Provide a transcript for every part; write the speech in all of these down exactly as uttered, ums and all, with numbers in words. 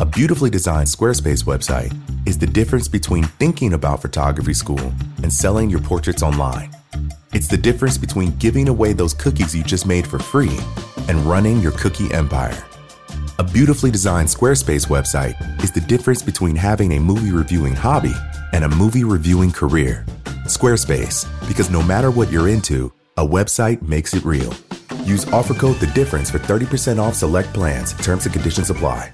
A beautifully designed Squarespace website is the difference between thinking about photography school and selling your portraits online. It's the difference between giving away those cookies you just made for free and running your cookie empire. A beautifully designed Squarespace website is the difference between having a movie reviewing hobby and a movie reviewing career. Squarespace, because no matter what you're into, a website makes it real. Use offer code The Difference for thirty percent off select plans. Terms and conditions apply.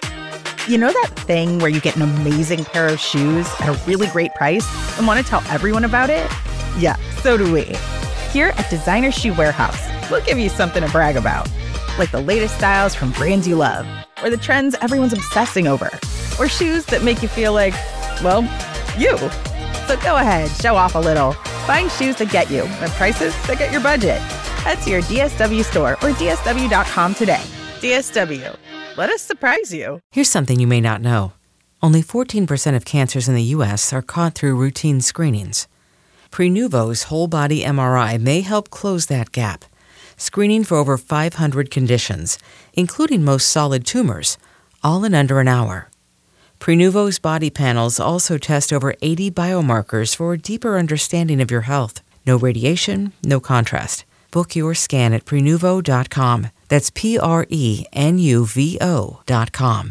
You know that thing where you get an amazing pair of shoes at a really great price and want to tell everyone about it? Yeah, so do we. Here at Designer Shoe Warehouse, we'll give you something to brag about. Like the latest styles from brands you love, or the trends everyone's obsessing over, or shoes that make you feel like, well, you. So go ahead, show off a little. Find shoes that get you at prices that get your budget. Head to your D S W store or D S W dot com today. D S W. Let us surprise you. Here's something you may not know. Only fourteen percent of cancers in the U S are caught through routine screenings. Prenuvo's whole-body M R I may help close that gap, screening for over five hundred conditions, including most solid tumors, all in under an hour. Prenuvo's body panels also test over eighty biomarkers for a deeper understanding of your health. No radiation, no contrast. Book your scan at Prenuvo dot com. That's P R E N U V O dot com.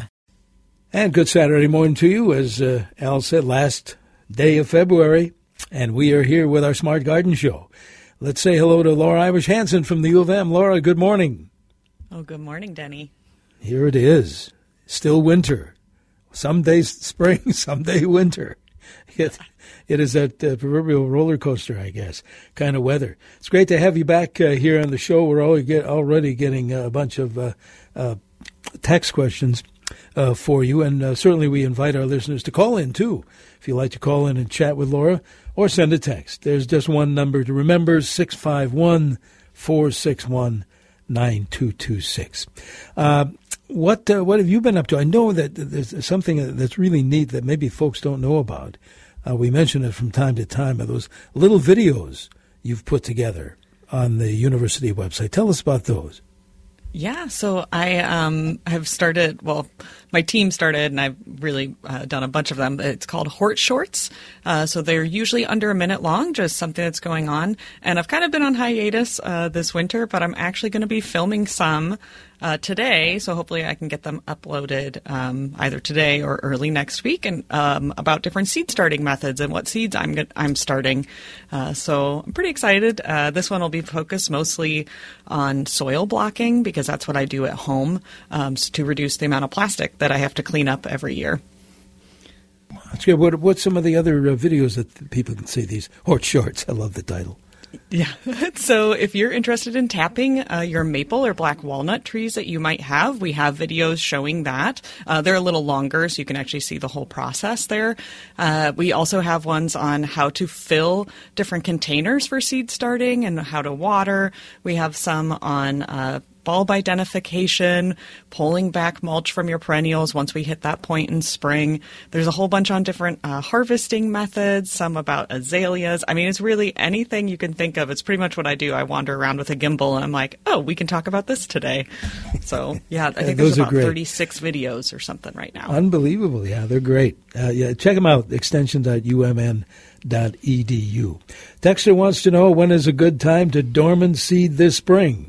And good Saturday morning to you. As uh, Al said, last day of February, and we are here with our Smart Garden Show. Let's say hello to Laura Irish Hansen from the U of M. Laura, good morning. Oh, good morning, Denny. Here it is. Still winter. Some days spring, some day winter. It, it is that uh, proverbial roller coaster, I guess, kind of weather. It's great to have you back uh, here on the show. We're already, get, already getting a bunch of uh, uh, text questions uh, for you, and uh, certainly we invite our listeners to call in, too, if you'd like to call in and chat with Laura, or send a text. There's just one number to remember, six five one, four six one, nine two two six. Uh, what uh, what have you been up to? I know that there's something that's really neat that maybe folks don't know about. Uh, we mention it from time to time, of those little videos you've put together on the university website. Tell us about those. Yeah, so I um, have started, well, my team started, and I've really uh, done a bunch of them. It's called Hort Shorts. Uh, so they're usually under a minute long, just something that's going on. And I've kind of been on hiatus uh, this winter, but I'm actually going to be filming some uh, today. So hopefully I can get them uploaded um, either today or early next week, and um, about different seed starting methods and what seeds I'm get, I'm starting. Uh, so I'm pretty excited. Uh, this one will be focused mostly on soil blocking, because that's what I do at home um, to reduce the amount of plastic that I have to clean up every year. That's good. What, what's some of the other uh, videos that people can see? These Hort Shorts. I love the title. Yeah. So if you're interested in tapping uh, your maple or black walnut trees that you might have, we have videos showing that. Uh, they're a little longer, so you can actually see the whole process there. Uh, we also have ones on how to fill different containers for seed starting and how to water. We have some on uh, bulb identification, pulling back mulch from your perennials once we hit that point in spring. There's a whole bunch on different uh, harvesting methods, some about azaleas. I mean, it's really anything you can think of. It's pretty much what I do. I wander around with a gimbal, and I'm like, oh, we can talk about this today. So, yeah, I think yeah, there's about thirty-six videos or something right now. Unbelievable. Yeah, they're great. Uh, yeah, check them out, extension dot U M N dot E D U. Texter wants to know, when is a good time to dormant seed this spring?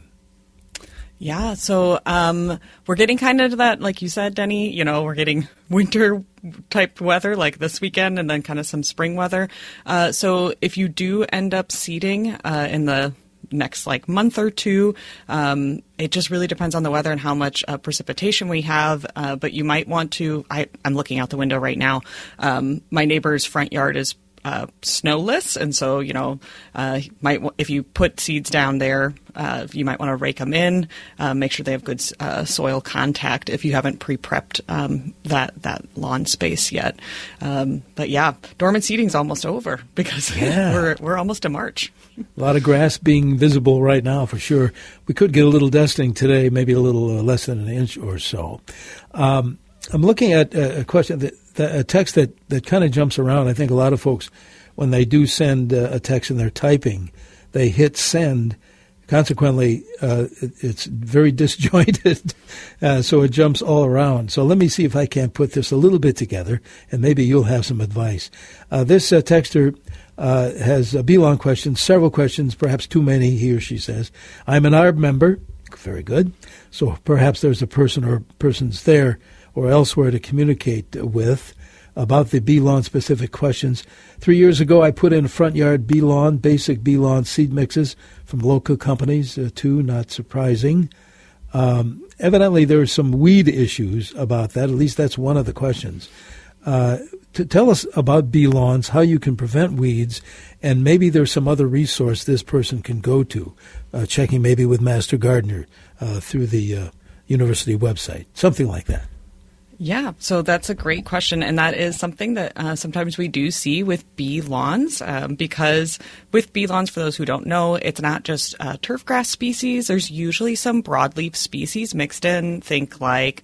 Yeah, so um, we're getting kind of to that, like you said, Denny, you know, we're getting winter type weather like this weekend, and then kind of some spring weather. Uh, so if you do end up seeding uh, in the next like month or two, um, it just really depends on the weather and how much uh, precipitation we have. Uh, but you might want to, I, I'm looking out the window right now. Um, my neighbor's front yard is Uh, snowless, and so you know, uh, might if you put seeds down there, uh, you might want to rake them in. Uh, make sure they have good uh, soil contact if you haven't pre-prepped um, that that lawn space yet. Um, but yeah, dormant seeding's almost over because yeah. we're we're almost to March. A lot of grass being visible right now for sure. We could get a little dusting today, maybe a little uh, less than an inch or so. Um, I'm looking at a question that. A text that, that kind of jumps around. I think a lot of folks, when they do send uh, a text and they're typing, they hit send Consequently, uh, it, it's very disjointed, uh, so it jumps all around. So let me see if I can't put this a little bit together, and maybe you'll have some advice. Uh, this uh, texter uh, has a B-Lawn question, several questions, perhaps too many, he or she says. I'm an A R B member. Very good. So perhaps there's a person or persons there or elsewhere to communicate with about the B-Lawn specific questions. Three years ago, I put in front yard B-Lawn, basic B-Lawn seed mixes from local companies, uh, too, not surprising. Um, evidently, there are some weed issues about that. At least that's one of the questions. Uh, to tell us about B-Lawns, how you can prevent weeds, and maybe there's some other resource this person can go to, uh, checking maybe with Master Gardener uh, through the uh, university website, something like that. Yeah, so that's a great question, and that is something that uh, sometimes we do see with bee lawns, um, because with bee lawns, for those who don't know, it's not just uh, turf grass species. There's usually some broadleaf species mixed in. Think like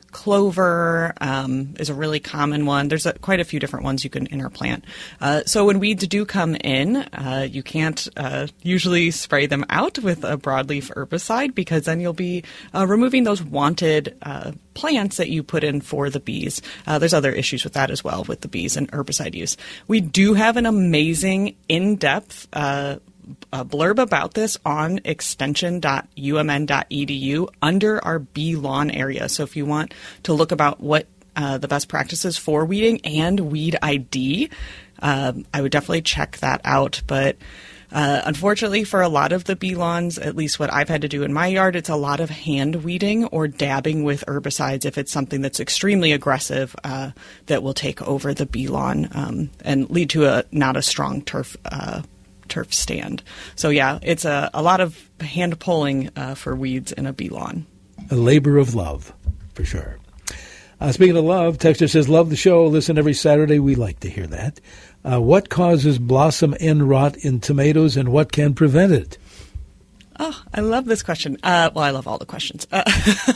clover um, is a really common one. There's a, quite a few different ones you can interplant. Uh, so when weeds do come in, uh, you can't uh, usually spray them out with a broadleaf herbicide, because then you'll be uh, removing those wanted uh, plants that you put in for the bees. Uh, there's other issues with that as well with the bees and herbicide use. We do have an amazing in-depth uh a blurb about this on extension dot u m n dot e d u under our bee lawn area. So if you want to look about what uh, the best practices for weeding and weed I D, uh, I would definitely check that out. But uh, unfortunately, for a lot of the bee lawns, at least what I've had to do in my yard, it's a lot of hand weeding or dabbing with herbicides if it's something that's extremely aggressive uh, that will take over the bee lawn um, and lead to a not a strong turf uh turf stand. So yeah, it's a, a lot of hand pulling uh, for weeds in a bee lawn. A labor of love, for sure. Uh, speaking of love, Texter says, love the show. Listen every Saturday. We like to hear that. Uh, what causes blossom end rot in tomatoes, and what can prevent it? Oh, I love this question. Uh, well, I love all the questions. Uh,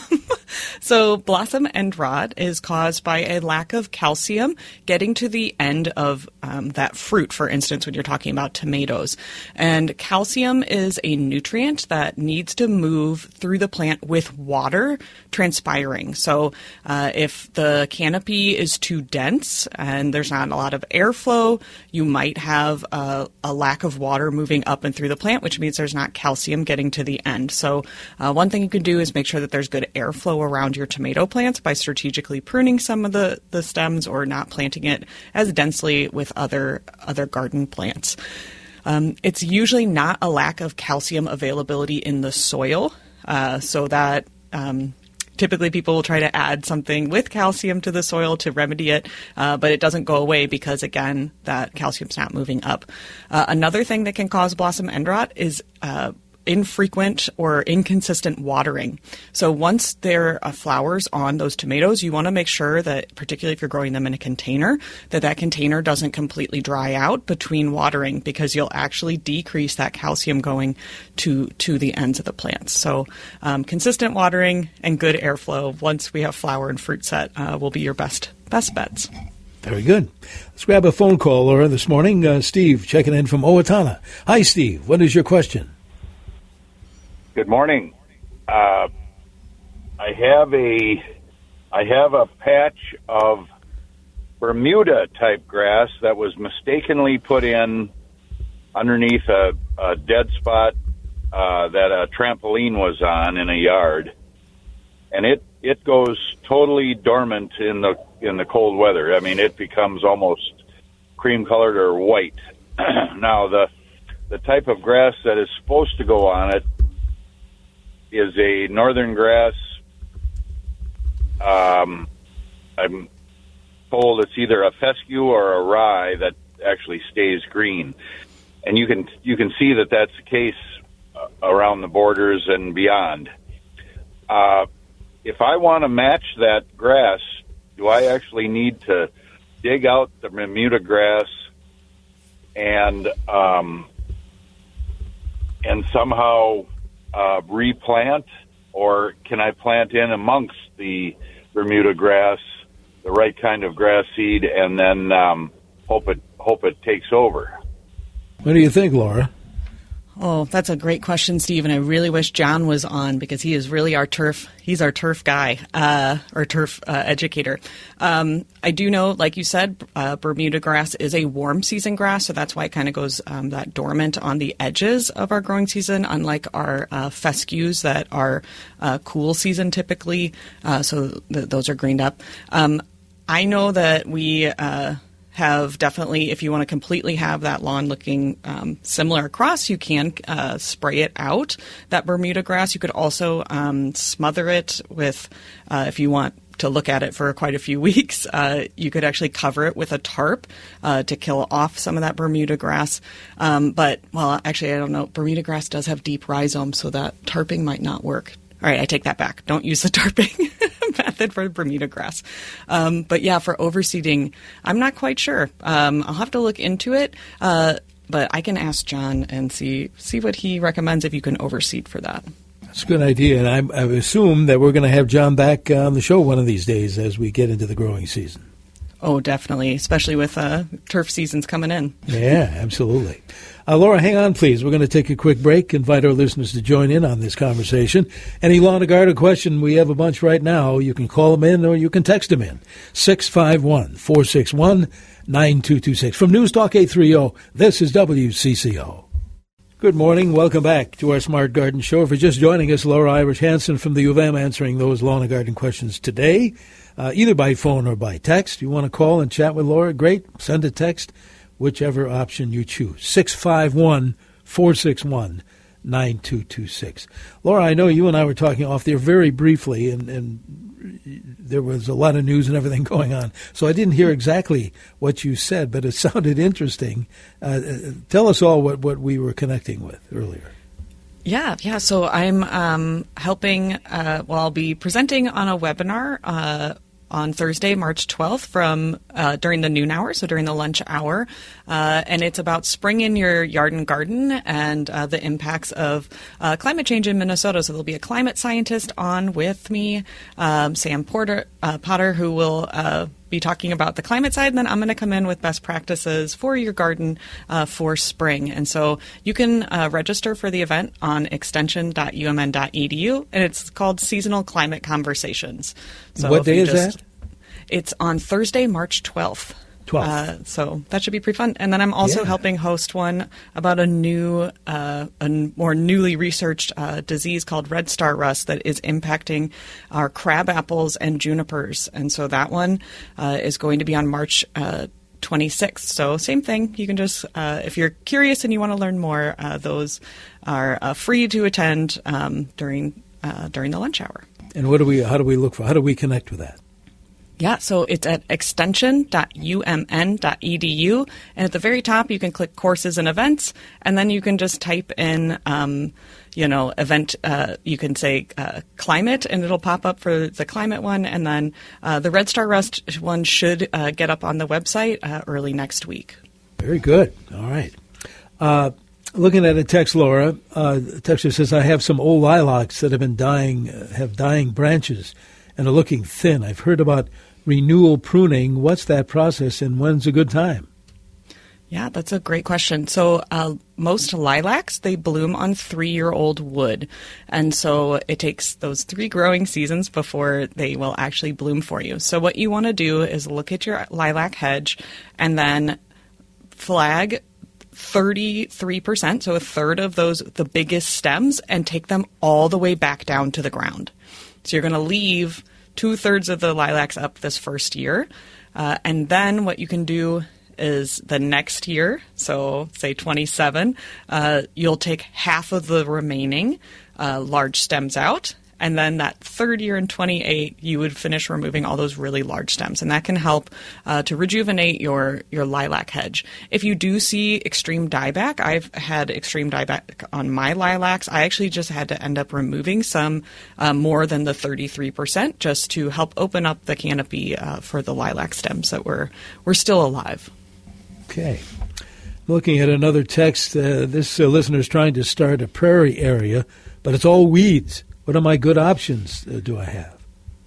so blossom end rot is caused by a lack of calcium getting to the end of um, that fruit, for instance, when you're talking about tomatoes. And calcium is a nutrient that needs to move through the plant with water transpiring. So uh, if the canopy is too dense and there's not a lot of airflow, you might have a, a lack of water moving up and through the plant, which means there's not calcium getting to the end. So uh, one thing you can do is make sure that there's good airflow around your tomato plants by strategically pruning some of the, the stems or not planting it as densely with other other garden plants. Um, it's usually not a lack of calcium availability in the soil, uh, so that um, typically people will try to add something with calcium to the soil to remedy it, uh, but it doesn't go away because, again, that calcium's not moving up. Uh, another thing that can cause blossom end rot is uh, infrequent or inconsistent watering. So once there are flowers on those tomatoes, you want to make sure that, particularly if you're growing them in a container, that that container doesn't completely dry out between watering, because you'll actually decrease that calcium going to to the ends of the plants. So um, consistent watering and good airflow once we have flower and fruit set uh, will be your best best bets. Very good. Let's grab a phone call, Laura, this morning. Uh, Steve checking in from Owatonna. Hi, Steve. What is your question? Good morning. Uh, I have a I have a patch of Bermuda type grass that was mistakenly put in underneath a, a dead spot uh, that a trampoline was on in a yard, and it, it goes totally dormant in the in the cold weather. I mean, it becomes almost cream colored or white. Now the the type of grass that is supposed to go on it is a northern grass. Um, I'm told it's either a fescue or a rye that actually stays green, and you can you can see that that's the case uh, around the borders and beyond. Uh, if I want to match that grass, do I actually need to dig out the Bermuda grass and um, and somehow Uh, replant, or can I plant in amongst the Bermuda grass the right kind of grass seed and then um, hope it hope it takes over? What do you think, Laura? Oh, that's a great question, Steve, and I really wish John was on because he is really our turf. He's our turf guy, uh, or turf uh, educator. Um, I do know, like you said, uh, Bermuda grass is a warm season grass, so that's why it kind of goes um, that dormant on the edges of our growing season, unlike our uh, fescues that are uh, cool season typically. Uh, so th- those are greened up. Um, I know that we. Uh, have definitely, if you want to completely have that lawn looking um, similar across, you can uh, spray it out, that Bermuda grass. You could also um, smother it with, uh, if you want to look at it for quite a few weeks, uh, you could actually cover it with a tarp uh, to kill off some of that Bermuda grass. Um, but, well, actually, I don't know. Bermuda grass does have deep rhizomes, so that tarping might not work. All right, I take that back. Don't use the tarping method for Bermuda grass. Um, but yeah, for overseeding, I'm not quite sure. Um, I'll have to look into it, uh, but I can ask John and see see what he recommends if you can overseed for that. That's a good idea, and I, I assume that we're going to have John back on the show one of these days as we get into the growing season. Oh, definitely, especially with uh, turf seasons coming in. Yeah, absolutely. Uh, Laura, hang on, please. We're going to take a quick break, invite our listeners to join in on this conversation. Any lawn and garden question, we have a bunch right now. You can call them in or you can text them in. six five one, four six one, nine two two six. From News Talk eight thirty, this is W C C O. Good morning. Welcome back to our Smart Garden Show. If you're just joining us, Laura Irish Hansen from the U of M answering those lawn and garden questions today, uh, either by phone or by text. You want to call and chat with Laura? Great. Send a text, whichever option you choose. six five one, four six one, nine two two six. Laura, I know you and I were talking off there very briefly, and, and there was a lot of news and everything going on. So I didn't hear exactly what you said, but it sounded interesting. Uh, tell us all what, what we were connecting with earlier. Yeah, yeah. So I'm um, helping, uh, well, I'll be presenting on a webinar uh, on Thursday, March twelfth, from uh, during the noon hour, so during the lunch hour. Uh, and it's about spring in your yard and garden and uh, the impacts of uh, climate change in Minnesota. So there'll be a climate scientist on with me, um, Sam Porter, uh, Potter, who will uh, be talking about the climate side, and then I'm going to come in with best practices for your garden uh, for spring. And so you can uh, register for the event on extension dot u m n dot e d u, and it's called Seasonal Climate Conversations. So what day is just, that? It's on Thursday, March twelfth. twelfth. Uh, so that should be pretty fun. And then I'm also yeah. helping host one about a new, uh, a more newly researched uh, disease called red star rust that is impacting our crab apples and junipers. And so that one uh, is going to be on March uh, twenty-sixth. So same thing. You can just, uh, if you're curious and you want to learn more, uh, those are uh, free to attend um, during uh, during the lunch hour. And what do we? How do we look for? How do we connect with that? Yeah, so it's at extension dot u m n dot e d u, and at the very top you can click courses and events, and then you can just type in, um, you know, event. Uh, you can say uh, climate, and it'll pop up for the climate one, and then uh, the Red Star Rust one should uh, get up on the website uh, early next week. Very good. All right. Uh, looking at a text, Laura, uh, the texter says, I have some old lilacs that have been dying, uh, have dying branches and are looking thin. I've heard about renewal pruning. What's that process, and when's a good time? Yeah, that's a great question. So uh, most lilacs, they bloom on three-year-old wood. And so it takes those three growing seasons before they will actually bloom for you. So what you want to do is look at your lilac hedge and then flag thirty-three percent, so a third of those, the biggest stems, and take them all the way back down to the ground. So you're going to leave two-thirds of the lilacs up this first year. Uh, and then what you can do is the next year, so say twenty-seven, uh, you'll take half of the remaining uh, large stems out. And then that third year in twenty-eight, you would finish removing all those really large stems. And that can help uh, to rejuvenate your, your lilac hedge. If you do see extreme dieback, I've had extreme dieback on my lilacs. I actually just had to end up removing some uh, more than the thirty-three percent just to help open up the canopy uh, for the lilac stems that were, were still alive. Okay. Looking at another text, uh, this uh, listener is trying to start a prairie area, but it's all weeds. What are my good options uh, do I have?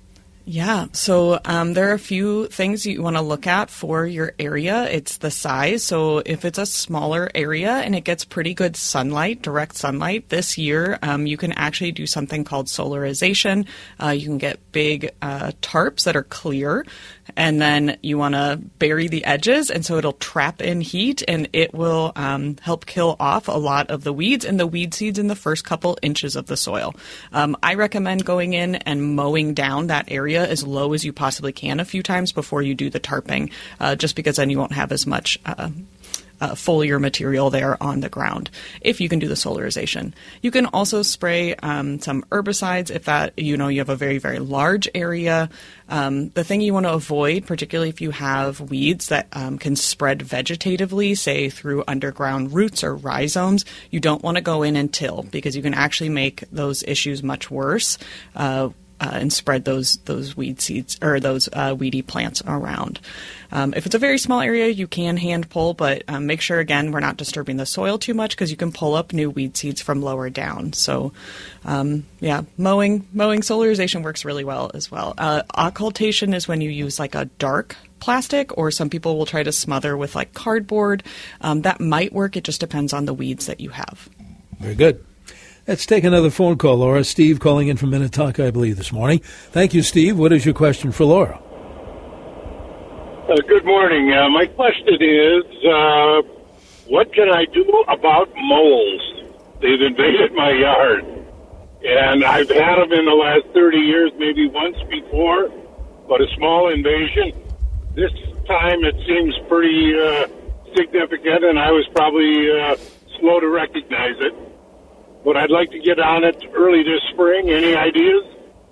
Yeah, so um, there are a few things you want to look at for your area. It's the size. So if it's a smaller area and it gets pretty good sunlight, direct sunlight, this year um, you can actually do something called solarization. Uh, you can get big uh, tarps that are clear, and then you want to bury the edges, and so it'll trap in heat, and it will um, help kill off a lot of the weeds and the weed seeds in the first couple inches of the soil. Um, I recommend going in and mowing down that area as low as you possibly can a few times before you do the tarping, uh, just because then you won't have as much uh, uh, foliar material there on the ground if you can do the solarization. You can also spray um, some herbicides if that, you know, you have a very, very large area. Um, the thing you want to avoid, particularly if you have weeds that um, can spread vegetatively, say through underground roots or rhizomes, you don't want to go in and till, because you can actually make those issues much worse. Uh, Uh, and spread those those weed seeds or those uh, weedy plants around. Um, if it's a very small area, you can hand pull, but um, make sure, again, we're not disturbing the soil too much, because you can pull up new weed seeds from lower down. So, um, yeah, mowing, mowing solarization works really well as well. Uh, occultation is when you use like a dark plastic, or some people will try to smother with like cardboard. Um, that might work. It just depends on the weeds that you have. Very good. Let's take another phone call, Laura. Steve calling in from Minnetonka, I believe, this morning. Thank you, Steve. What is your question for Laura? Uh, good morning. Uh, my question is, uh, what can I do about moles? They've invaded my yard, and I've had them in the last thirty years, maybe once before, but a small invasion. This time it seems pretty uh, significant, and I was probably uh, slow to recognize it. But I'd like to get on it early this spring. Any ideas?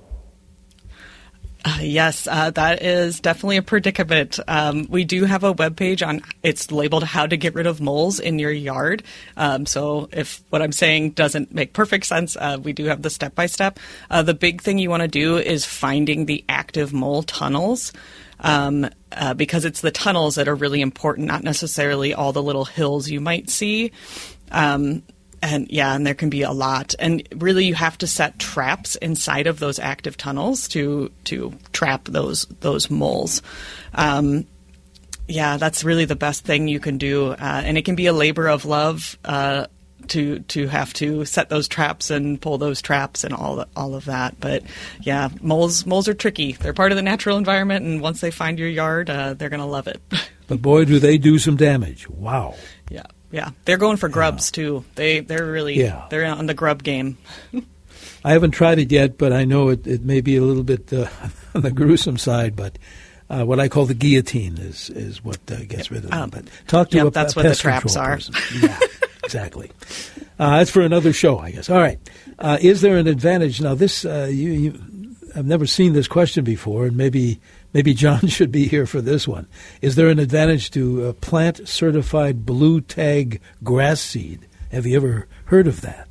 Uh, yes, uh, that is definitely a predicament. Um, we do have a webpage on, it's labeled How to Get Rid of Moles in Your Yard. Um, so if what I'm saying doesn't make perfect sense, uh, we do have the step-by-step. Uh, the big thing you want to do is finding the active mole tunnels. Um, uh, because it's the tunnels that are really important, not necessarily all the little hills you might see. Um, And yeah, and there can be a lot. And really you have to set traps inside of those active tunnels to to trap those those moles. Um, yeah, that's really the best thing you can do. Uh, and it can be a labor of love uh, to to have to set those traps and pull those traps and all all of that. But yeah, moles moles are tricky. They're part of the natural environment, and once they find your yard, uh, they're going to love it. But boy, do they do some damage. Wow. Yeah. Yeah, they're going for grubs, yeah. too. They, they're really, yeah. they're on the grub game. I haven't tried it yet, but I know it, it may be a little bit uh, on the gruesome side, but uh, what I call the guillotine is, is what uh, gets rid of them. Um, but talk to yep, a, that's a what pest the traps control are. person. Yeah, exactly. Uh, that's for another show, I guess. All right. Uh, is there an advantage? Now, this, uh, you, you, I've never seen this question before, and maybe... Maybe John should be here for this one. Is there an advantage to uh, plant certified blue tag grass seed? Have you ever heard of that?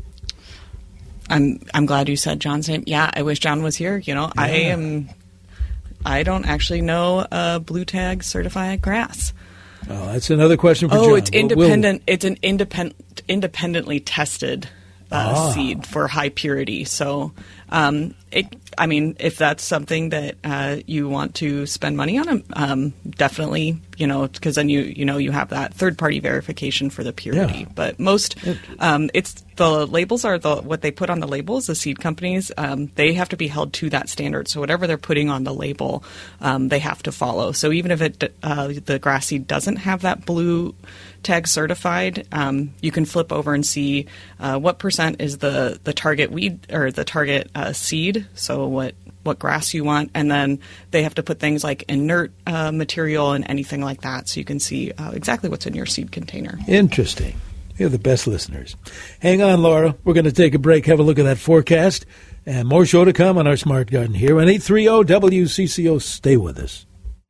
I'm I'm glad you said John's name. Yeah, I wish John was here. You know, yeah. I am. I don't actually know uh, blue tag certified grass. Oh, that's another question for oh, John. Oh, it's independent. We'll... It's an independent, independently tested uh, ah. seed for high purity. So, um, it. I mean, if that's something that uh, you want to spend money on, um, definitely, you know, because then you you know you have that third party verification for the purity. Yeah. But most, um, it's the labels are the what they put on the labels. The seed companies, um, they have to be held to that standard. So whatever they're putting on the label, um, they have to follow. So even if it uh, the grass seed doesn't have that blue tag certified, um, you can flip over and see uh, what percent is the the target weed or the target uh, seed. So what what grass you want, and then they have to put things like inert uh, material and anything like that, so you can see uh, exactly what's in your seed container. Interesting. You're the best listeners. Hang on, Laura. We're going to take a break, have a look at that forecast, and more show to come on our Smart Garden here on eight thirty W C C O. Stay with us.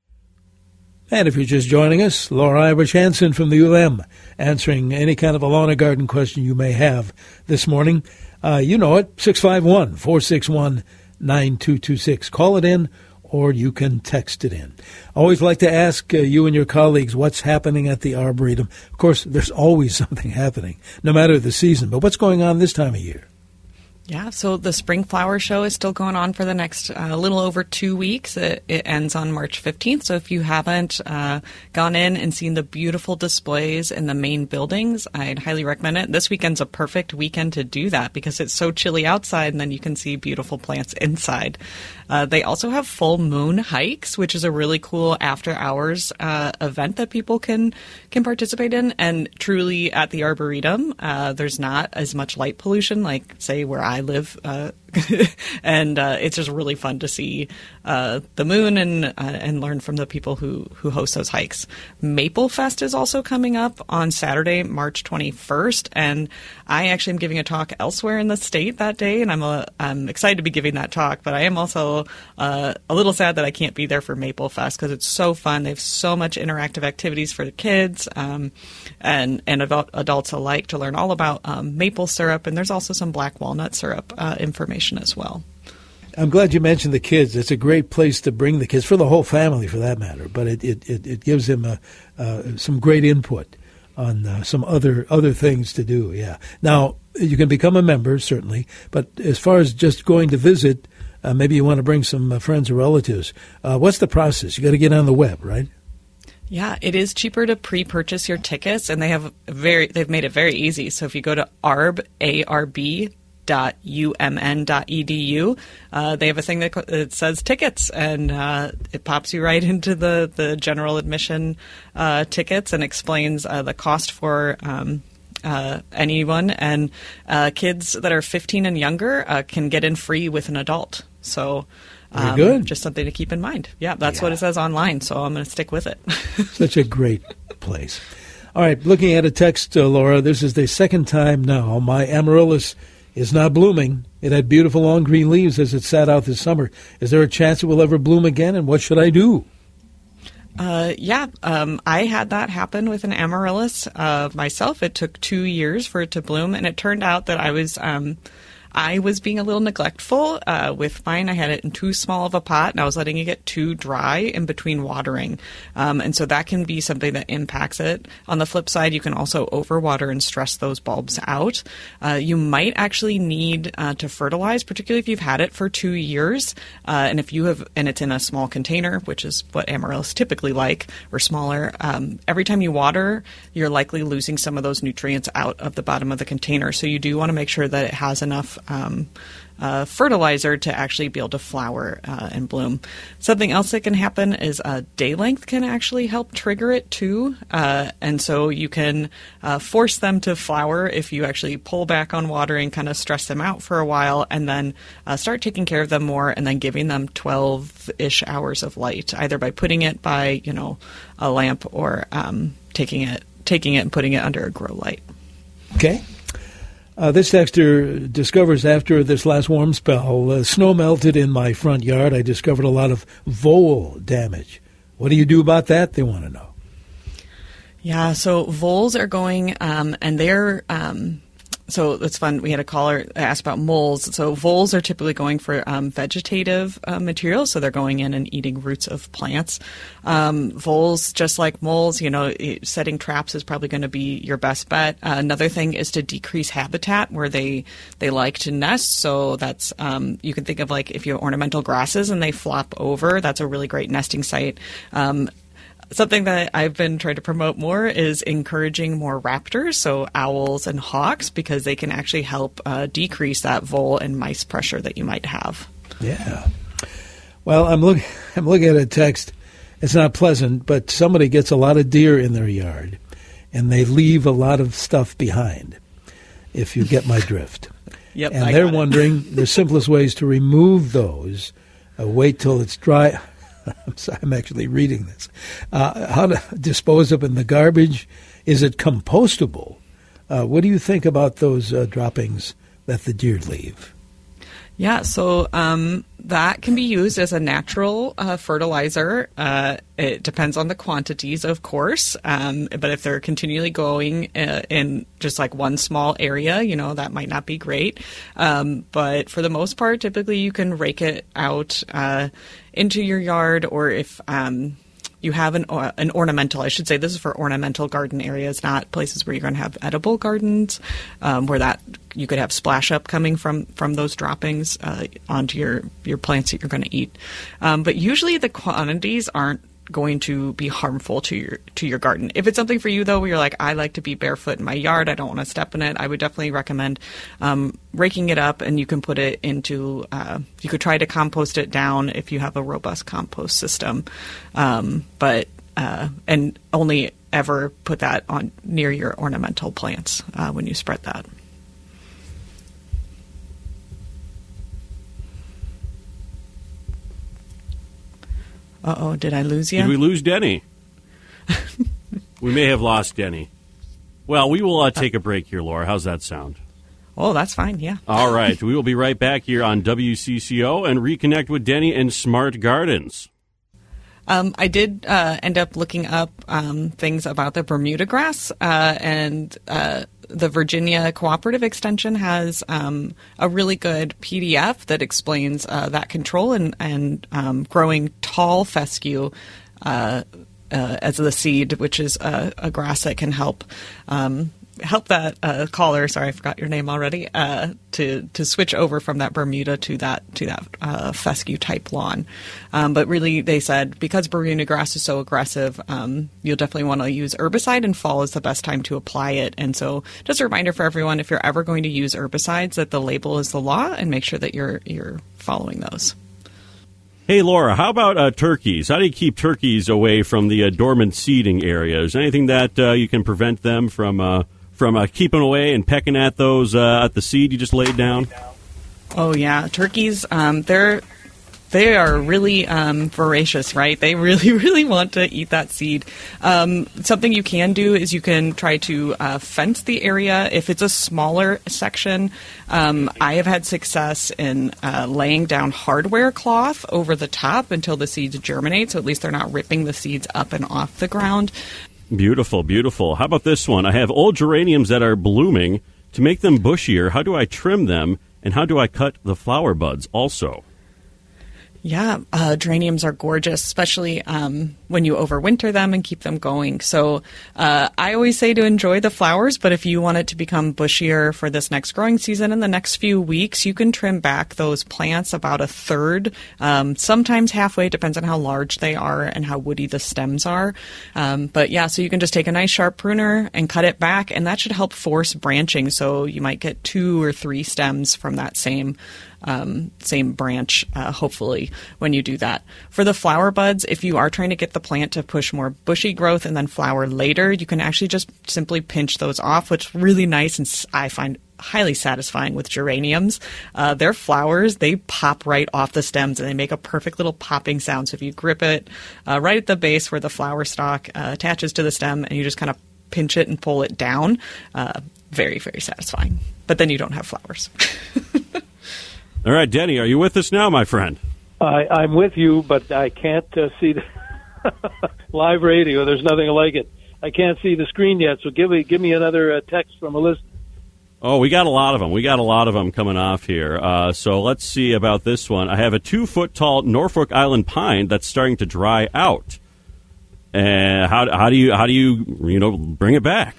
And if you're just joining us, Laura Irish Hansen from the U M answering any kind of a lawn and garden question you may have this morning. Uh, you know it, six five one, four six one, nine two two six. Call it in, or you can text it in. Always like to ask uh, you and your colleagues what's happening at the Arboretum. Of course, there's always something happening, no matter the season. But what's going on this time of year? Yeah, so the Spring Flower Show is still going on for the next uh, little over two weeks. It, it ends on March fifteenth. So if you haven't uh, gone in and seen the beautiful displays in the main buildings, I'd highly recommend it. This weekend's a perfect weekend to do that because it's so chilly outside and then you can see beautiful plants inside. Uh, they also have full moon hikes, which is a really cool after hours uh, event that people can can participate in. And truly at the Arboretum, uh, there's not as much light pollution like, say, where I live. Uh, and uh, it's just really fun to see uh, the moon and uh, and learn from the people who, who host those hikes. Maple Fest is also coming up on Saturday, March twenty-first, and I actually am giving a talk elsewhere in the state that day, and I'm a, I'm excited to be giving that talk, but I am also uh, a little sad that I can't be there for Maple Fest because it's so fun. They have so much interactive activities for the kids um, and, and adult, adults alike to learn all about um, maple syrup, and there's also some black walnut syrup uh, information as well. I'm glad you mentioned the kids. It's a great place to bring the kids, for the whole family for that matter, but it, it, it, it gives them a, uh, some great input on uh, some other other things to do, yeah. Now, you can become a member, certainly, but as far as just going to visit, uh, maybe you want to bring some uh, friends or relatives. Uh, what's the process? You got to get on the web, right? Yeah, it is cheaper to pre-purchase your tickets, and they have very they've made it very easy. So if you go to arb, A R B, dot U M N dot E D U. Uh, they have a thing that it says tickets, and uh, it pops you right into the, the general admission uh, tickets and explains uh, the cost for um, uh, anyone. And uh, kids that are fifteen and younger uh, can get in free with an adult. So um, Very good. Just something to keep in mind. Yeah, that's yeah. what it says online, so I'm going to stick with it. Such a great place. All right, looking at a text, uh, Laura, this is the second time now my amaryllis is not blooming. It had beautiful long green leaves as it sat out this summer. Is there a chance it will ever bloom again, and what should I do? Uh, yeah, um, I had that happen with an amaryllis uh, myself. It took two years for it to bloom, and it turned out that I was um, I was being a little neglectful uh, with mine. I had it in too small of a pot, and I was letting it get too dry in between watering. Um, and so that can be something that impacts it. On the flip side, you can also overwater and stress those bulbs out. Uh, you might actually need uh, to fertilize, particularly if you've had it for two years. Uh, and if you have, and it's in a small container, which is what amaryllis typically like, or smaller, um, every time you water, you're likely losing some of those nutrients out of the bottom of the container. So you do want to make sure that it has enough Um, uh, fertilizer to actually be able to flower uh, and bloom. Something else that can happen is uh, day length can actually help trigger it too. Uh, and so you can uh, force them to flower if you actually pull back on watering, kind of stress them out for a while, and then uh, start taking care of them more and then giving them twelve-ish hours of light, either by putting it by, you know, a lamp or um, taking it, taking it and putting it under a grow light. Okay. Uh, this texter discovers after this last warm spell, uh, snow melted in my front yard. I discovered a lot of vole damage. What do you do about that? They want to know. Yeah, so voles are going, um, and they're, um, so it's fun. We had a caller ask about moles. So voles are typically going for um, vegetative uh, material, so they're going in and eating roots of plants. Um, voles, just like moles, you know, setting traps is probably going to be your best bet. Uh, another thing is to decrease habitat where they they like to nest. So that's um, you can think of like if you have ornamental grasses and they flop over, that's a really great nesting site. Um, Something that I've been trying to promote more is encouraging more raptors, so owls and hawks, because they can actually help uh, decrease that vole and mice pressure that you might have. Yeah. Well, I'm look I'm looking at a text. It's not pleasant, but somebody gets a lot of deer in their yard, and they leave a lot of stuff behind, if you get my drift. Yep, and I they're got it. wondering the simplest ways to remove those. Uh, wait till it's dry. I'm, sorry, I'm actually reading this. Uh, how to dispose of in the garbage? Is it compostable? Uh, what do you think about those uh, droppings that the deer leave? Yeah, so um, that can be used as a natural uh, fertilizer. Uh, it depends on the quantities, of course. Um, but if they're continually going uh, in just like one small area, you know, that might not be great. Um, but for the most part, typically you can rake it out uh, into your yard, or if um, you have an or, an ornamental, I should say this is for ornamental garden areas, not places where you're going to have edible gardens, um, where that you could have splash up coming from, from those droppings uh, onto your, your plants that you're going to eat. Um, but usually the quantities aren't going to be harmful to your to your garden. If it's something for you, though, where you're like, I like to be barefoot in my yard, I don't want to step in it, I would definitely recommend um, raking it up, and you can put it into, uh, you could try to compost it down if you have a robust compost system. Um, but, uh, and only ever put that on near your ornamental plants uh, when you spread that. Uh-oh, did I lose you? Did we lose Denny? We may have lost Denny. Well, we will uh, take a break here, Laura. How's that sound? Oh, that's fine, yeah. All right. We will be right back here on W C C O and reconnect with Denny and Smart Gardens. Um, I did uh, end up looking up um, things about the Bermuda grass, uh, and uh, the Virginia Cooperative Extension has um, a really good P D F that explains uh, that control and, and um, growing tall fescue uh, uh, as the seed, which is a, a grass that can help um, help that uh, caller. Sorry, I forgot your name already. Uh, to to switch over from that Bermuda to that to that uh, fescue type lawn. Um, but really, they said because Bermuda grass is so aggressive, um, you'll definitely want to use herbicide, and fall is the best time to apply it. And so, just a reminder for everyone: if you're ever going to use herbicides, that the label is the law, and make sure that you're you're following those. Hey, Laura, how about uh, turkeys? How do you keep turkeys away from the uh, dormant seeding areas? Anything that uh, you can prevent them from uh, from uh, keeping away and pecking at those uh, at the seed you just laid down? Oh yeah, turkeys. Um, they're they are really um, voracious, right? They really, really want to eat that seed. Um, something you can do is you can try to uh, fence the area. If it's a smaller section, um, I have had success in uh, laying down hardware cloth over the top until the seeds germinate, so at least they're not ripping the seeds up and off the ground. Beautiful, beautiful. How about this one? I have old geraniums that are blooming. To make them bushier, how do I trim them, and how do I cut the flower buds also? Yeah, uh, geraniums are gorgeous, especially um, when you overwinter them and keep them going. So uh, I always say to enjoy the flowers, but if you want it to become bushier for this next growing season in the next few weeks, you can trim back those plants about a third, um, sometimes halfway, depends on how large they are and how woody the stems are. Um, but yeah, so you can just take a nice sharp pruner and cut it back, and that should help force branching. So you might get two or three stems from that same Um, same branch, uh, hopefully, when you do that. For the flower buds, if you are trying to get the plant to push more bushy growth and then flower later, you can actually just simply pinch those off, which is really nice and I find highly satisfying with geraniums. Uh, their flowers, they pop right off the stems and they make a perfect little popping sound. So if you grip it uh, right at the base where the flower stalk uh, attaches to the stem and you just kind of pinch it and pull it down, uh, very, very satisfying. But then you don't have flowers. All right, Denny, are you with us now, my friend? I, I'm with you, but I can't uh, see the live radio. There's nothing like it. I can't see the screen yet, so give me give me another uh, text from a listener. Oh, we got a lot of them. We got a lot of them coming off here. Uh, so let's see about this one. I have a two-foot-tall Norfolk Island pine that's starting to dry out. And uh, how how do you how do you you know bring it back?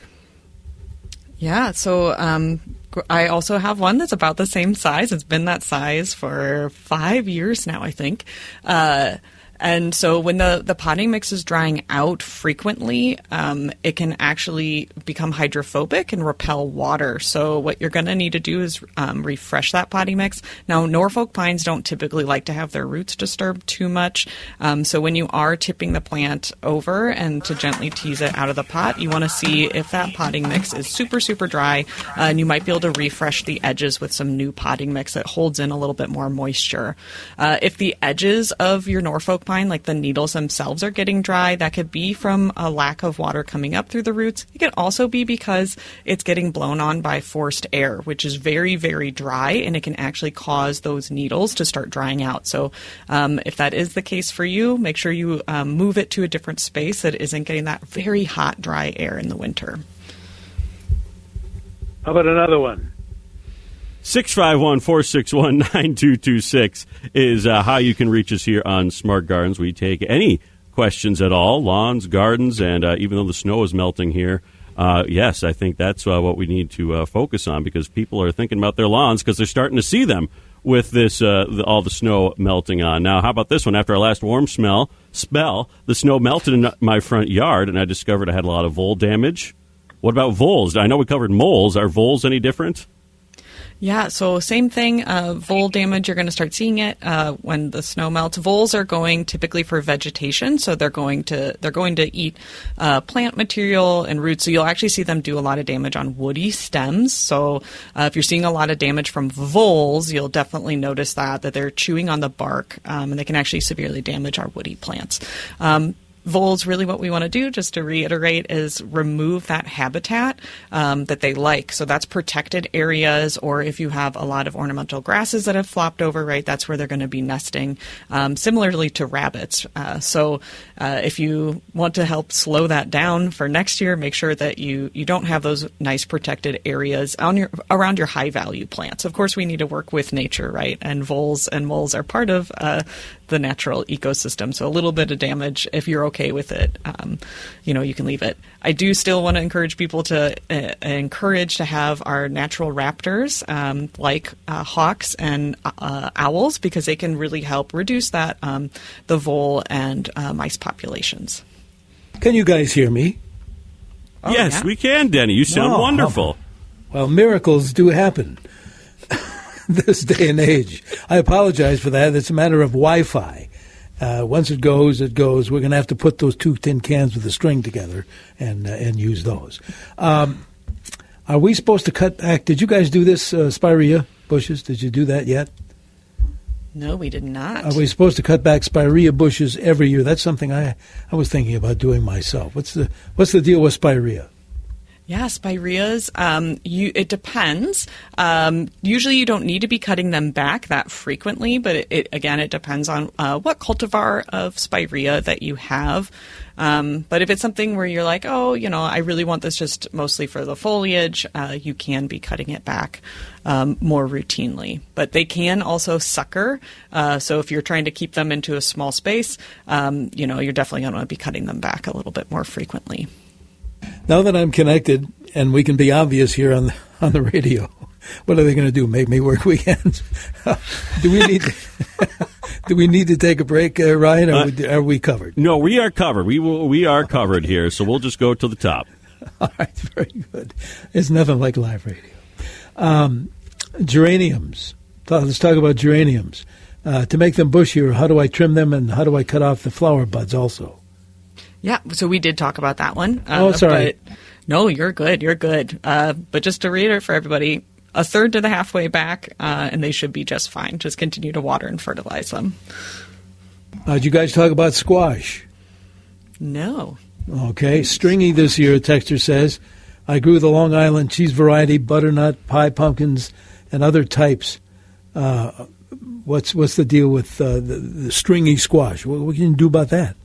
Yeah, so um, I also have one that's about the same size. It's been that size for five years now, I think. Uh, and so when the, the potting mix is drying out frequently, um, it can actually become hydrophobic and repel water. So what you're going to need to do is um, refresh that potting mix. Now, Norfolk pines don't typically like to have their roots disturbed too much. Um, so when you are tipping the plant over and to gently tease it out of the pot, you want to see if that potting mix is super, super dry. Uh, and you might be able to refresh the edges with some new potting mix that holds in a little bit more moisture. Uh, if the edges of your Norfolk pine, like the needles themselves, are getting dry, that could be from a lack of water coming up through the roots. It could also be because it's getting blown on by forced air, which is very, very dry, and it can actually cause those needles to start drying out. So um, if that is the case for you, make sure you um, move it to a different space that isn't getting that very hot, dry air in the winter. How about another one? six five one, four six one, nine two two six is uh, how you can reach us here on Smart Gardens. We take any questions at all, lawns, gardens, and uh, even though the snow is melting here, uh, yes, I think that's uh, what we need to uh, focus on, because people are thinking about their lawns because they're starting to see them with this uh, the, all the snow melting on. Now, how about this one? After our last warm smell spell, the snow melted in my front yard, and I discovered I had a lot of vole damage. What about voles? I know we covered moles. Are voles any different? Yeah, so same thing. Uh, vole damage, you're going to start seeing it uh, when the snow melts. Voles are going typically for vegetation, so they're going to they're going to eat uh, plant material and roots. So you'll actually see them do a lot of damage on woody stems. So uh, if you're seeing a lot of damage from voles, you'll definitely notice that that they're chewing on the bark, um, and they can actually severely damage our woody plants. Um, Voles, really what we want to do, just to reiterate, is remove that habitat um, that they like. So that's protected areas, or if you have a lot of ornamental grasses that have flopped over, right, that's where they're going to be nesting, um, similarly to rabbits. Uh, so uh, if you want to help slow that down for next year, make sure that you, you don't have those nice protected areas on your around your high-value plants. Of course, we need to work with nature, right, and voles and moles are part of uh, the natural ecosystem. So a little bit of damage, if you're okay with it, um, you know, you can leave it. I do still want to encourage people to uh, encourage to have our natural raptors, um, like uh, hawks and uh, owls, because they can really help reduce that, um, the vole and uh, mice populations. Can you guys hear me? Oh, yes, yeah. we can, Denny. You sound Wow. wonderful. Well, miracles do happen this day and age. I apologize for that. It's a matter of Wi-Fi. Uh, once it goes, it goes. We're going to have to put those two tin cans with a string together and uh, and use those. Um, are we supposed to cut back? Did you guys do this, uh, spirea bushes? Did you do that yet? No, we did not. Are we supposed to cut back spirea bushes every year? That's something I I was thinking about doing myself. What's the what's the deal with spirea? Yeah, spireas, um, you, it depends. Um, usually you don't need to be cutting them back that frequently, but it, it again, it depends on uh, what cultivar of spirea that you have. Um, but if it's something where you're like, oh, you know, I really want this just mostly for the foliage, uh, you can be cutting it back um, more routinely. But they can also sucker. Uh, so if you're trying to keep them into a small space, um, you know, you're definitely going to want to be cutting them back a little bit more frequently. Now that I'm connected and we can be obvious here on the, on the radio, what are they going to do? Make me work weekends? do we need to, do we need to take a break, uh, Ryan? Or are, uh, we, are we covered? No, we are covered. We will, we are covered here, so we'll just go to the top. All right, very good. It's nothing like live radio. Um, geraniums. Let's talk about geraniums. Uh, to make them bushier, how do I trim them and how do I cut off the flower buds also? Yeah, so we did talk about that one. Uh, oh, sorry. But, no, you're good. You're good. Uh, but just to reiterate for everybody, a third to the halfway back, uh, and they should be just fine. Just continue to water and fertilize them. Uh, did you guys talk about squash? No. Okay. Stringy this year, Texter says. I grew the Long Island cheese variety, butternut, pie pumpkins, and other types. Uh, what's what's the deal with uh, the, the stringy squash? What, what can you do about that?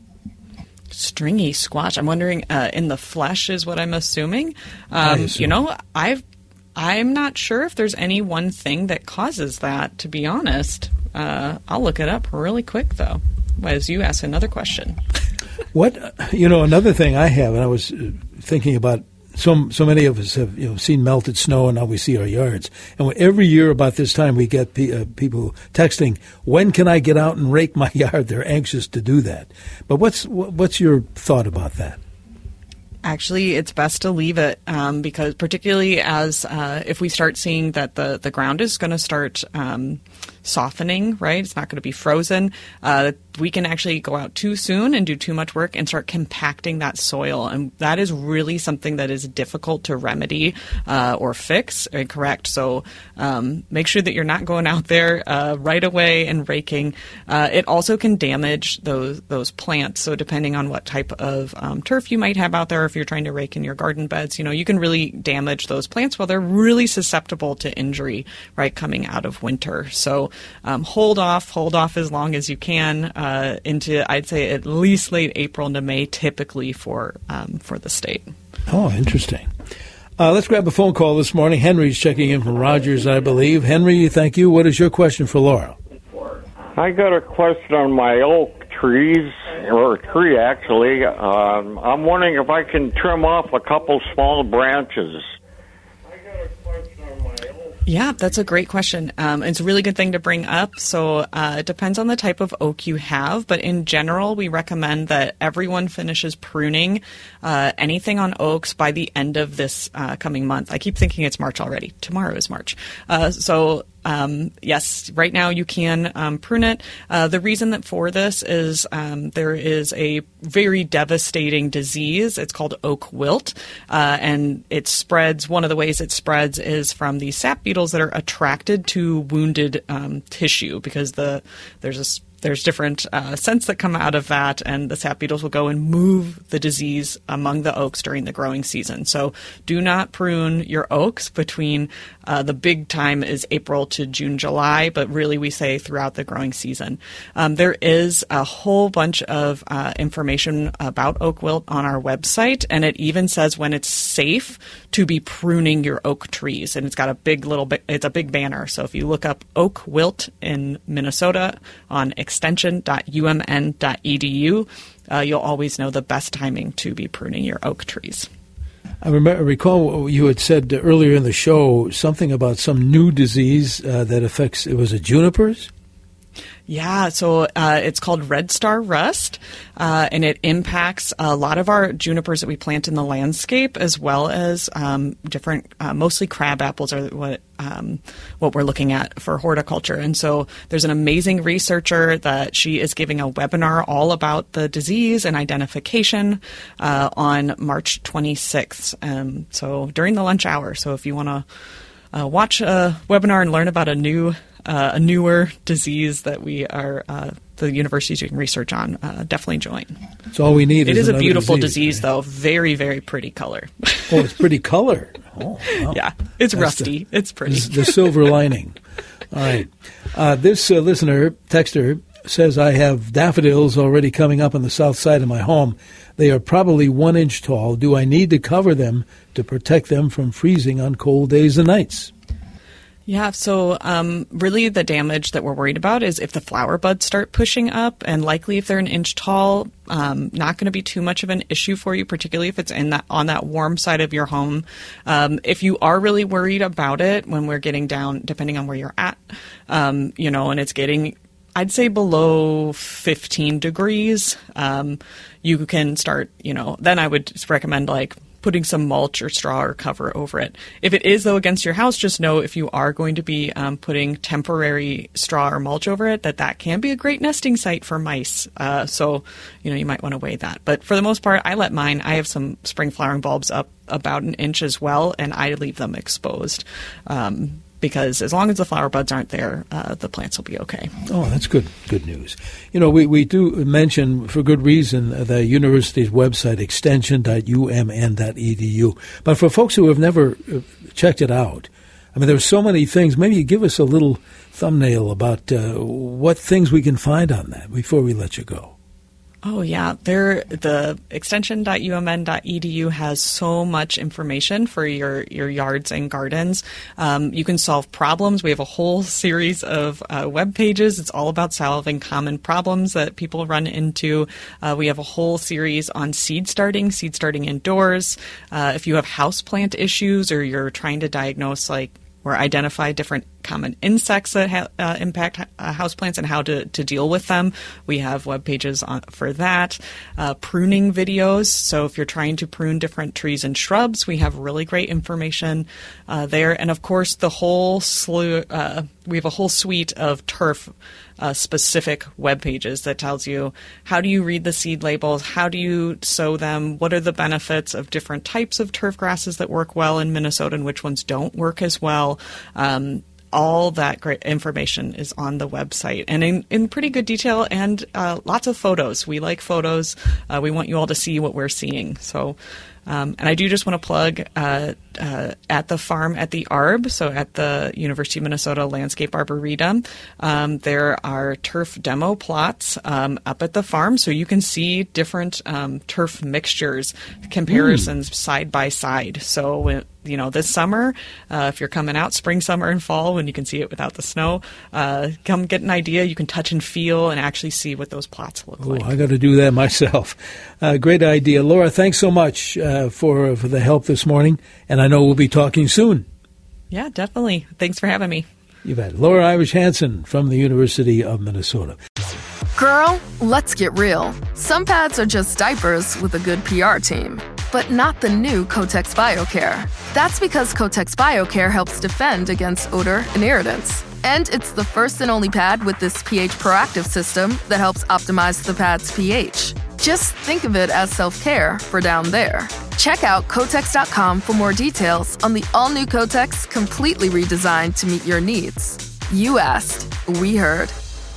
Stringy squash. I'm wondering, uh, in the flesh is what I'm assuming. Um, assume. You know, I've, I'm not sure if there's any one thing that causes that, to be honest. Uh, I'll look it up really quick, though, as you ask another question. What, you know, another thing I have, and I was thinking about, so so many of us have, you know, seen melted snow, and now we see our yards. And every year about this time, we get pe- uh, people texting, "When can I get out and rake my yard?" They're anxious to do that. But what's what's your thought about that? Actually, it's best to leave it um, because particularly as uh, if we start seeing that the, the ground is going to start um, softening, right? It's not going to be frozen. Uh, we can actually go out too soon and do too much work and start compacting that soil. And that is really something that is difficult to remedy uh, or fix and correct. So um, make sure that you're not going out there uh, right away and raking. Uh, it also can damage those those plants. So depending on what type of um, turf you might have out there, if you're trying to rake in your garden beds, you know, you can really damage those plants while they're really susceptible to injury, right, coming out of winter. So um, hold off, hold off as long as you can uh, into, I'd say, at least late April into May, typically for um, for the state. Oh, interesting. Uh, let's grab a phone call this morning. Henry's checking in from Rogers, I believe. Henry, thank you. What is your question for Laura? I got a question on my oak trees, or a tree actually. Um, I'm wondering if I can trim off a couple small branches. Yeah, that's a great question. Um, it's a really good thing to bring up. So uh, it depends on the type of oak you have, but in general, we recommend that everyone finishes pruning uh, anything on oaks by the end of this uh, coming month. I keep thinking it's March already. Tomorrow is March. Uh, so Um, yes, right now you can um, prune it. Uh, the reason that for this is um, there is a very devastating disease. It's called oak wilt, uh, and it spreads. One of the ways it spreads is from the sap beetles that are attracted to wounded um, tissue, because the there's a There's different uh, scents that come out of that, and the sap beetles will go and move the disease among the oaks during the growing season. So do not prune your oaks between uh, the big time is April to June, July, but really we say throughout the growing season. Um, there is a whole bunch of uh, information about oak wilt on our website, and it even says when it's safe to be pruning your oak trees. And it's got a big little, it's a big banner. So if you look up oak wilt in Minnesota on extension dot u m n dot e d u, uh, you'll always know the best timing to be pruning your oak trees. I remember, recall you had said earlier in the show something about some new disease uh, that affects, it was it junipers? Yeah, so uh, it's called red star rust, uh, and it impacts a lot of our junipers that we plant in the landscape, as well as um, different, uh, mostly crab apples are what um, what we're looking at for horticulture. And so there's an amazing researcher that she is giving a webinar all about the disease and identification uh, on March twenty-sixth. Um, so during the lunch hour. So if you want to uh, watch a webinar and learn about a new Uh, a newer disease that we are, uh, the university's doing research on, uh, definitely join. It's all we need. It is, is a beautiful disease, disease, right? Though. Very, very pretty color. Oh, it's pretty color. Oh, wow. Yeah, it's That's rusty. The, it's pretty. The silver lining. All right. Uh, this uh, listener, texter, says, I have daffodils already coming up on the south side of my home. They are probably one inch tall. Do I need to cover them to protect them from freezing on cold days and nights? Yeah, so um, really the damage that we're worried about is if the flower buds start pushing up, and likely if they're an inch tall, um, not going to be too much of an issue for you, particularly if it's in that on that warm side of your home. Um, if you are really worried about it when we're getting down, depending on where you're at, um, you know, and it's getting, I'd say below fifteen degrees, um, you can start, you know, then I would recommend like putting some mulch or straw or cover over it. If it is, though, against your house, just know if you are going to be um, putting temporary straw or mulch over it, that that can be a great nesting site for mice. Uh, so, you know, you might want to weigh that. But for the most part, I let mine, I have some spring flowering bulbs up about an inch as well, and I leave them exposed. Um, because as long as the flower buds aren't there, uh, the plants will be okay. Oh, that's good good news. You know, we, we do mention, for good reason, the university's website, extension dot u m n dot e d u. But for folks who have never checked it out, I mean, there's so many things. Maybe you give us a little thumbnail about uh, what things we can find on that before we let you go. Oh, yeah. There, the extension dot u m n dot e d u has so much information for your, your yards and gardens. Um, you can solve problems. We have a whole series of uh, web pages. It's all about solving common problems that people run into. Uh, we have a whole series on seed starting, seed starting indoors. Uh, if you have houseplant issues or you're trying to diagnose, like, or identify different common insects that ha- uh, impact uh, houseplants and how to, to deal with them, we have web pages on, for that. Uh, pruning videos. So if you're trying to prune different trees and shrubs, we have really great information uh, there. And of course, the whole slew, uh, we have a whole suite of turf uh, specific web pages that tells you how do you read the seed labels, how do you sow them, what are the benefits of different types of turf grasses that work well in Minnesota and which ones don't work as well. Um, all that great information is on the website, and in, in pretty good detail, and uh, lots of photos. We like photos. Uh, we want you all to see what we're seeing. So Um, and I do just want to plug uh, uh, at the farm at the A R B, so at the University of Minnesota Landscape Arboretum, um, there are turf demo plots um, up at the farm, so you can see different um, turf mixtures, comparisons mm. side by side. So when, you know, this summer, uh, if you're coming out spring, summer, and fall, when you can see it without the snow, uh, come get an idea. You can touch and feel and actually see what those plots look oh, like. I got to do that myself. Uh, great idea. Laura, thanks so much uh, for, for the help this morning, and I know we'll be talking soon. Yeah, definitely. Thanks for having me. You bet. Laura Irish-Hansen from the University of Minnesota. Girl, let's get real. Some pads are just diapers with a good P R team. But not the new Kotex BioCare. That's because Kotex BioCare helps defend against odor and irritants. And it's the first and only pad with this pH proactive system that helps optimize the pad's pH. Just think of it as self-care for down there. Check out Kotex dot com for more details on the all-new Kotex, completely redesigned to meet your needs. You asked, we heard.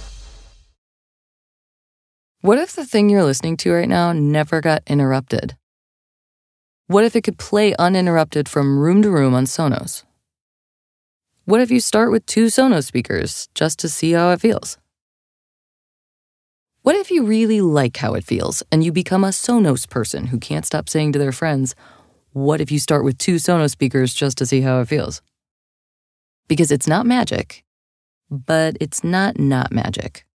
What if the thing you're listening to right now never got interrupted? What if it could play uninterrupted from room to room on Sonos? What if you start with two Sonos speakers just to see how it feels? What if you really like how it feels and you become a Sonos person who can't stop saying to their friends, what if you start with two Sonos speakers just to see how it feels? Because it's not magic, but it's not not magic.